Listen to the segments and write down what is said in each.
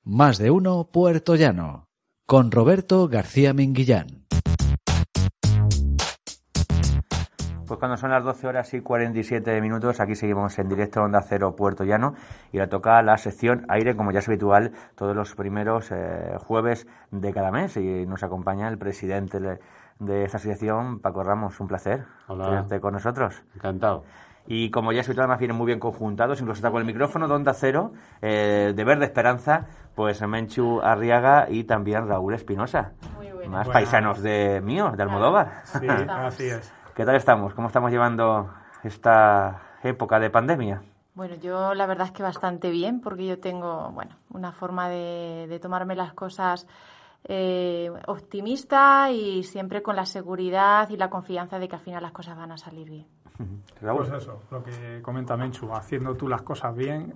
Más de uno Puerto Llano, con Roberto García Minguillán. Pues cuando son las 12 horas y 47 minutos, aquí seguimos en directo Onda Cero Puerto Llano y le toca la sección Aire, como ya es habitual, todos los primeros jueves de cada mes, y nos acompaña el presidente de esta asociación, Paco Ramos. Un placer tenerte con nosotros. Encantado. Y como ya es habitual, además vienen muy bien conjuntados, incluso está con el micrófono de Onda Cero, de Verde Esperanza, pues Menchu Arriaga y también Raúl Espinosa. Más paisanos de Almodóvar. Sí, así es. ¿Qué tal estamos? ¿Cómo estamos llevando esta época de pandemia? Bueno, yo la verdad es que bastante bien, porque yo tengo, una forma de tomarme las cosas optimista y siempre con la seguridad y la confianza de que al final las cosas van a salir bien. Pues eso, lo que comenta Menchu, haciendo tú las cosas bien,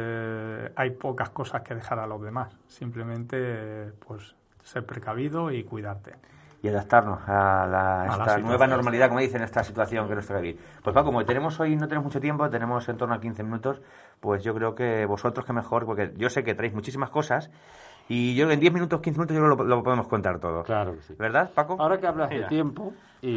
hay pocas cosas que dejar a los demás. Simplemente, pues, ser precavido y cuidarte. Y adaptarnos a esta nueva normalidad, como dicen, esta situación que nos toca vivir. Pues Paco, como hoy no tenemos mucho tiempo, tenemos en torno a 15 minutos, pues yo creo que vosotros que mejor, porque yo sé que traéis muchísimas cosas, y yo en 10 minutos, 15 minutos, yo creo que lo podemos contar todo. Claro que sí. ¿Verdad, Paco? Ahora que hablas de tiempo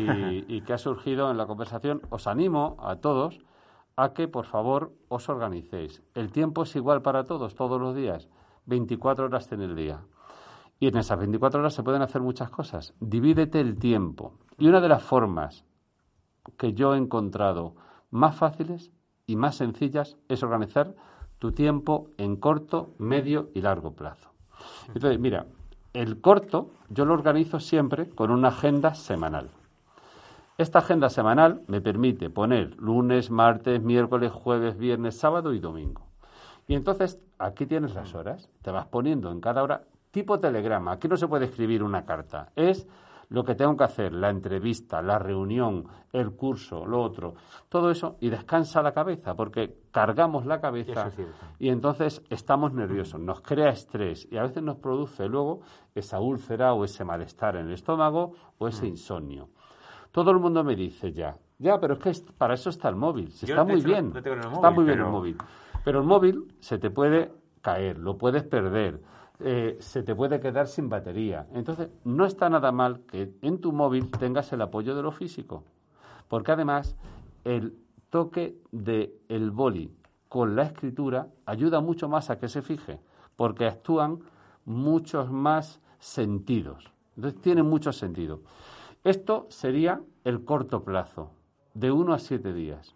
y que ha surgido en la conversación, os animo a todos a que, por favor, os organicéis. El tiempo es igual para todos los días, 24 horas en el día. Y en esas 24 horas se pueden hacer muchas cosas. Divídete el tiempo. Y una de las formas que yo he encontrado más fáciles y más sencillas es organizar tu tiempo en corto, medio y largo plazo. Entonces, mira, el corto yo lo organizo siempre con una agenda semanal. Esta agenda semanal me permite poner lunes, martes, miércoles, jueves, viernes, sábado y domingo. Y entonces aquí tienes las horas, te vas poniendo en cada hora tipo telegrama. Aquí no se puede escribir una carta, es lo que tengo que hacer, la entrevista, la reunión, el curso, lo otro, todo eso, y descansa la cabeza, porque cargamos la cabeza y entonces estamos nerviosos, nos crea estrés y a veces nos produce luego esa úlcera o ese malestar en el estómago o ese insomnio. Todo el mundo me dice pero es que para eso está el móvil, está muy bien, está muy bien el móvil, pero el móvil se te puede caer, lo puedes perder, se te puede quedar sin batería. Entonces, no está nada mal que en tu móvil tengas el apoyo de lo físico, porque además el toque del boli con la escritura ayuda mucho más a que se fije, porque actúan muchos más sentidos. Entonces, tiene mucho sentido. Esto sería el corto plazo, de 1 a 7 días.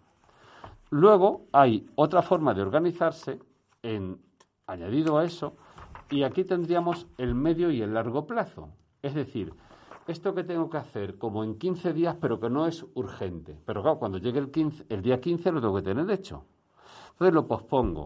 Luego hay otra forma de organizarse añadido a eso. Y aquí tendríamos el medio y el largo plazo. Es decir, esto que tengo que hacer como en 15 días, pero que no es urgente. Pero claro, cuando llegue el día 15 lo tengo que tener hecho. Entonces lo pospongo.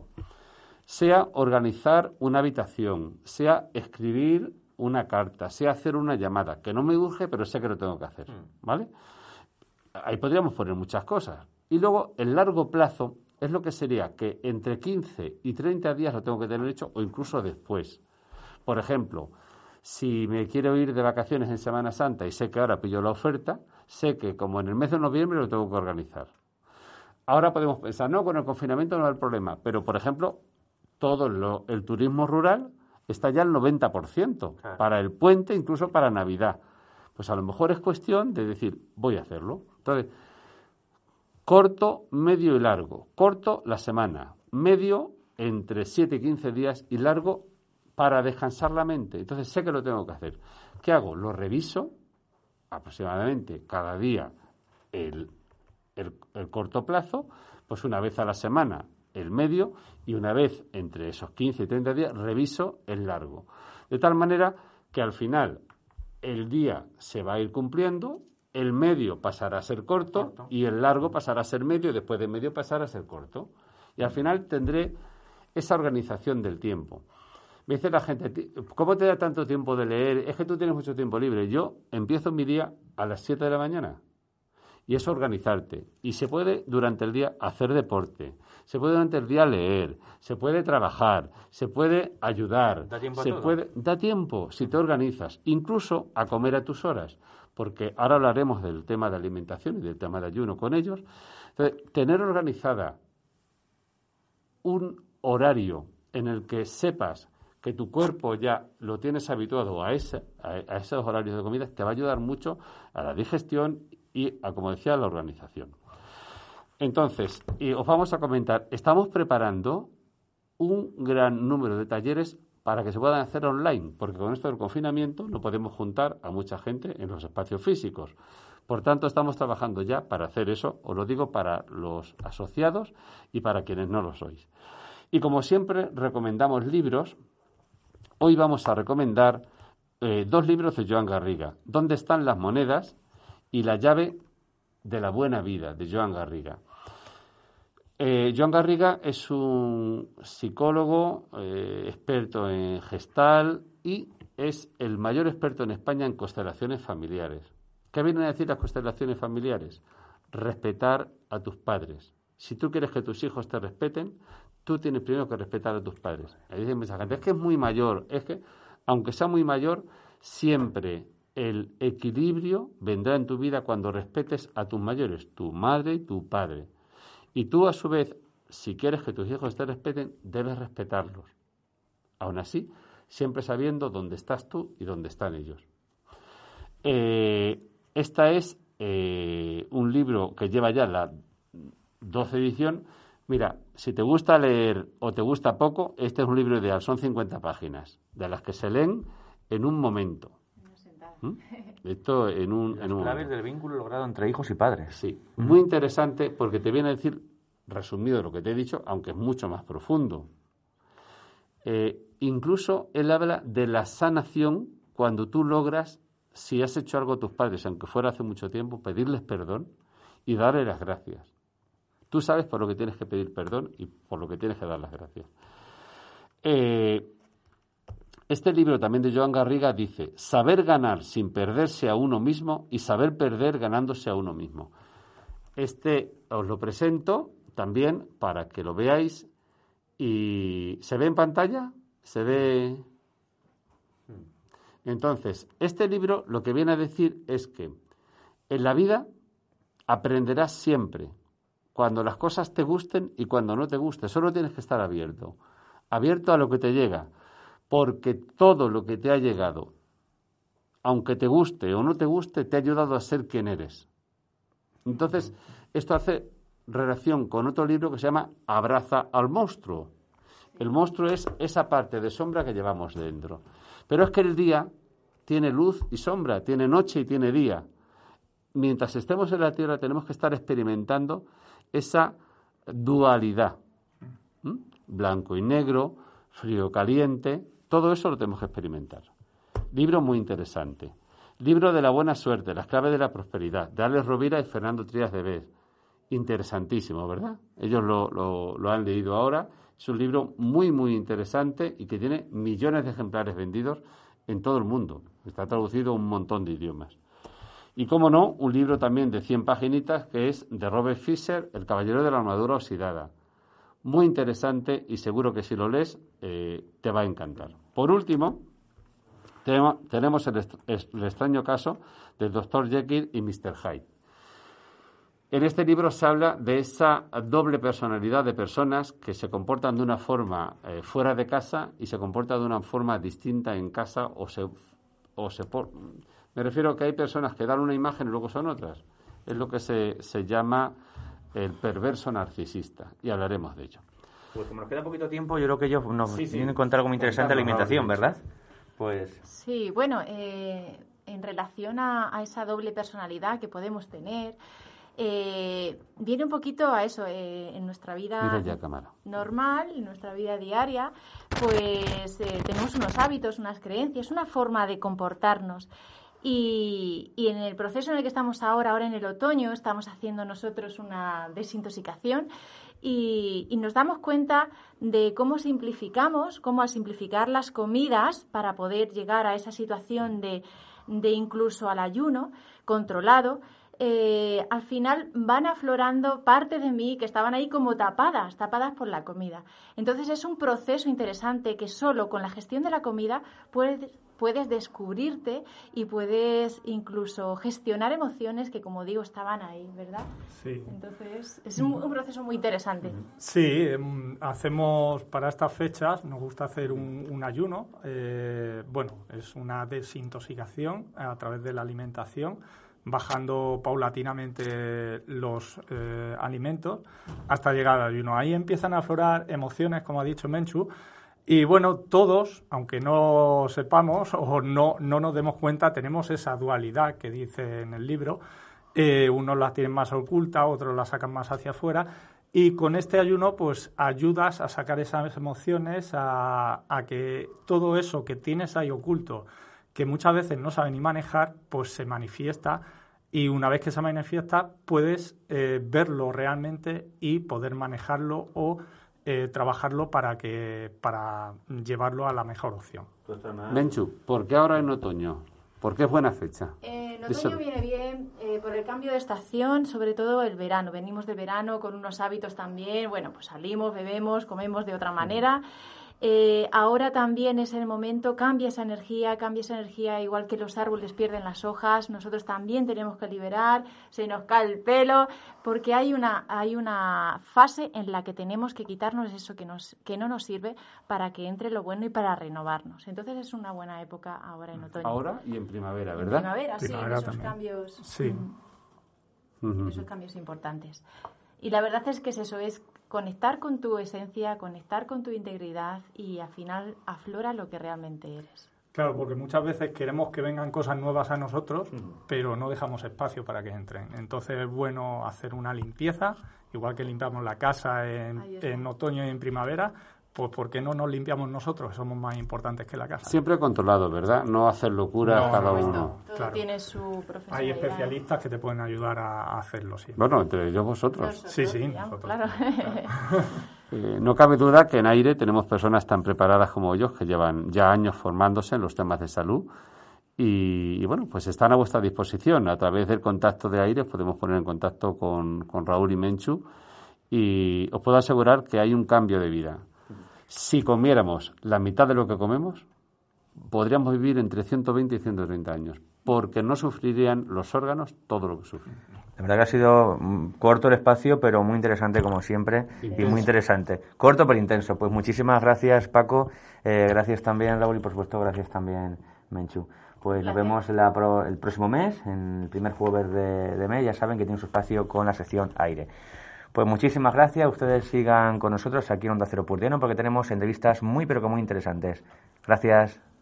Sea organizar una habitación, sea escribir una carta, sea hacer una llamada, que no me urge, pero sé que lo tengo que hacer. ¿Vale? Ahí podríamos poner muchas cosas. Y luego, el largo plazo es lo que sería que entre 15 y 30 días lo tengo que tener hecho o incluso después. Por ejemplo, si me quiero ir de vacaciones en Semana Santa y sé que ahora pillo la oferta, sé que como en el mes de noviembre lo tengo que organizar. Ahora podemos pensar, no, con el confinamiento no hay problema, pero por ejemplo, el turismo rural está ya al 90% para el puente, incluso para Navidad. Pues a lo mejor es cuestión de decir, voy a hacerlo. Entonces, corto, medio y largo. Corto, la semana. Medio, entre 7 y 15 días. Y largo, para descansar la mente. Entonces, sé que lo tengo que hacer. ¿Qué hago? Lo reviso aproximadamente cada día el corto plazo, pues una vez a la semana el medio y una vez entre esos 15 y 30 días reviso el largo. De tal manera que al final el día se va a ir cumpliendo, el medio pasará a ser corto y el largo pasará a ser medio y después de medio pasará a ser corto. Y al final tendré esa organización del tiempo. Me dice la gente, ¿cómo te da tanto tiempo de leer? Es que tú tienes mucho tiempo libre. Yo empiezo mi día a las 7 de la mañana. Y es organizarte. Y se puede durante el día hacer deporte. Se puede durante el día leer. Se puede trabajar. Se puede ayudar. ¿Da tiempo a todo? Da tiempo si te organizas. Incluso a comer a tus horas. Porque ahora hablaremos del tema de alimentación y del tema de ayuno con ellos. Entonces, tener organizada un horario en el que sepas que tu cuerpo ya lo tienes habituado a esos horarios de comida, te va a ayudar mucho a la digestión y, como decía, a la organización. Entonces, os vamos a comentar, estamos preparando un gran número de talleres para que se puedan hacer online, porque con esto del confinamiento no podemos juntar a mucha gente en los espacios físicos. Por tanto, estamos trabajando ya para hacer eso, os lo digo para los asociados y para quienes no lo sois. Y como siempre, recomendamos libros. Hoy vamos a recomendar 2 libros de Joan Garriga, ¿Dónde están las monedas? Y La llave de la buena vida, de Joan Garriga. Joan Garriga es un psicólogo experto en Gestalt y es el mayor experto en España en constelaciones familiares. ¿Qué vienen a decir las constelaciones familiares? Respetar a tus padres. Si tú quieres que tus hijos te respeten, tú tienes primero que respetar a tus padres. Ahí dicen mucha gente, es que es muy mayor. Es que, aunque sea muy mayor, siempre el equilibrio vendrá en tu vida cuando respetes a tus mayores, tu madre y tu padre. Y tú, a su vez, si quieres que tus hijos te respeten, debes respetarlos. Aún así, siempre sabiendo dónde estás tú y dónde están ellos. Esta es un libro que lleva ya la 12 edición. Mira, si te gusta leer o te gusta poco, este es un libro ideal. Son 50 páginas, de las que se leen en un momento. Esto en un claves del vínculo logrado entre hijos y padres. Sí, muy interesante porque te viene a decir, resumido lo que te he dicho, aunque es mucho más profundo. Incluso él habla de la sanación cuando tú logras, si has hecho algo a tus padres, aunque fuera hace mucho tiempo, pedirles perdón y darle las gracias. Tú sabes por lo que tienes que pedir perdón y por lo que tienes que dar las gracias. Este libro también de Joan Garriga dice, saber ganar sin perderse a uno mismo y saber perder ganándose a uno mismo. Este os lo presento también para que lo veáis. ¿Y se ve en pantalla? ¿Se ve? Entonces, este libro lo que viene a decir es que en la vida aprenderás siempre, cuando las cosas te gusten y cuando no te guste. Solo tienes que estar abierto a lo que te llega. Porque todo lo que te ha llegado, aunque te guste o no te guste, te ha ayudado a ser quien eres. Entonces, esto hace relación con otro libro que se llama Abraza al monstruo. El monstruo es esa parte de sombra que llevamos dentro. Pero es que el día tiene luz y sombra, tiene noche y tiene día. Mientras estemos en la Tierra tenemos que estar experimentando esa dualidad. Blanco y negro, frío, caliente, todo eso lo tenemos que experimentar. Libro muy interesante. Libro de la buena suerte, las claves de la prosperidad, de Alex Rovira y Fernando Trías de Bes. Interesantísimo, ¿verdad? Ellos lo han leído ahora. Es un libro muy, muy interesante y que tiene millones de ejemplares vendidos en todo el mundo. Está traducido a un montón de idiomas. Y, cómo no, un libro también de 100 paginitas que es de Robert Fisher, El caballero de la armadura oxidada. Muy interesante y seguro que si lo lees te va a encantar. Por último, tenemos el extraño caso del Dr. Jekyll y Mr. Hyde. En este libro se habla de esa doble personalidad de personas que se comportan de una forma fuera de casa y se comportan de una forma distinta en casa me refiero a que hay personas que dan una imagen y luego son otras. Es lo que se llama el perverso narcisista, y hablaremos de ello. Pues como nos queda poquito tiempo, yo creo que ellos nos tienen que contar algo muy interesante de la alimentación, ¿verdad? Pues sí, bueno, en relación a esa doble personalidad que podemos tener, viene un poquito a eso, en nuestra vida normal, en nuestra vida diaria, pues tenemos unos hábitos, unas creencias, una forma de comportarnos. Y en el proceso en el que estamos ahora en el otoño, estamos haciendo nosotros una desintoxicación y nos damos cuenta de cómo al simplificar las comidas para poder llegar a esa situación de incluso al ayuno controlado, al final van aflorando partes de mí que estaban ahí como tapadas por la comida. Entonces es un proceso interesante que solo con la gestión de la comida puedes descubrirte y puedes incluso gestionar emociones que, como digo, estaban ahí, ¿verdad? Sí. Entonces es un proceso muy interesante. Sí, hacemos para estas fechas, nos gusta hacer un ayuno. Es una desintoxicación a través de la alimentación, bajando paulatinamente los alimentos hasta llegar al ayuno. Ahí empiezan a aflorar emociones, como ha dicho Menchu, y bueno, todos, aunque no sepamos o no nos demos cuenta, tenemos esa dualidad que dice en el libro. Unos la tienen más oculta, otros la sacan más hacia afuera, y con este ayuno pues ayudas a sacar esas emociones, a que todo eso que tienes ahí oculto, que muchas veces no sabes ni manejar, pues se manifiesta, y una vez que se manifiesta puedes verlo realmente y poder manejarlo o trabajarlo para llevarlo a la mejor opción. Menchu, ¿por qué ahora en otoño? ¿Por qué es buena fecha? En otoño viene bien por el cambio de estación, sobre todo el verano. Venimos del verano con unos hábitos también, pues salimos, bebemos, comemos de otra manera. Ahora también es el momento, cambia esa energía, igual que los árboles pierden las hojas, nosotros también tenemos que liberar, se nos cae el pelo, porque hay una fase en la que tenemos que quitarnos eso que no nos sirve para que entre lo bueno y para renovarnos. Entonces es una buena época ahora en otoño. Ahora y en primavera, ¿verdad? En primavera, sí, primavera esos también. cambios. Sí. Esos cambios importantes. Y la verdad es que eso es conectar con tu esencia, conectar con tu integridad y al final aflora lo que realmente eres. Claro, porque muchas veces queremos que vengan cosas nuevas a nosotros, pero no dejamos espacio para que entren. Entonces es bueno hacer una limpieza, igual que limpiamos la casa en otoño y en primavera, pues ¿por qué no nos limpiamos nosotros? Somos más importantes que la casa. Siempre controlado, ¿verdad? No hacer locuras cada uno. Todo claro. tiene su profesionalidad. Hay especialistas que te pueden ayudar a hacerlo siempre. Bueno, entre ellos vosotros. Sí, Digamos, nosotros. Claro. No cabe duda que en AIRE tenemos personas tan preparadas como ellos que llevan ya años formándose en los temas de salud y pues están a vuestra disposición. A través del contacto de AIRE podemos poner en contacto con Raúl y Menchu y os puedo asegurar que hay un cambio de vida. Si comiéramos la mitad de lo que comemos, podríamos vivir entre 120 y 130 años, porque no sufrirían los órganos todo lo que sufren. La verdad que ha sido corto el espacio, pero muy interesante como siempre. Intenso. Y muy interesante. Corto pero intenso. Pues muchísimas gracias, Paco. Gracias también, Raúl, y por supuesto gracias también, Menchu. Pues nos vemos el próximo mes, en el primer jueves de mes. Ya saben que tiene su espacio con la sección AIRE. Pues muchísimas gracias. Ustedes sigan con nosotros aquí en Onda Cero Purtiano porque tenemos entrevistas muy pero que muy interesantes. Gracias.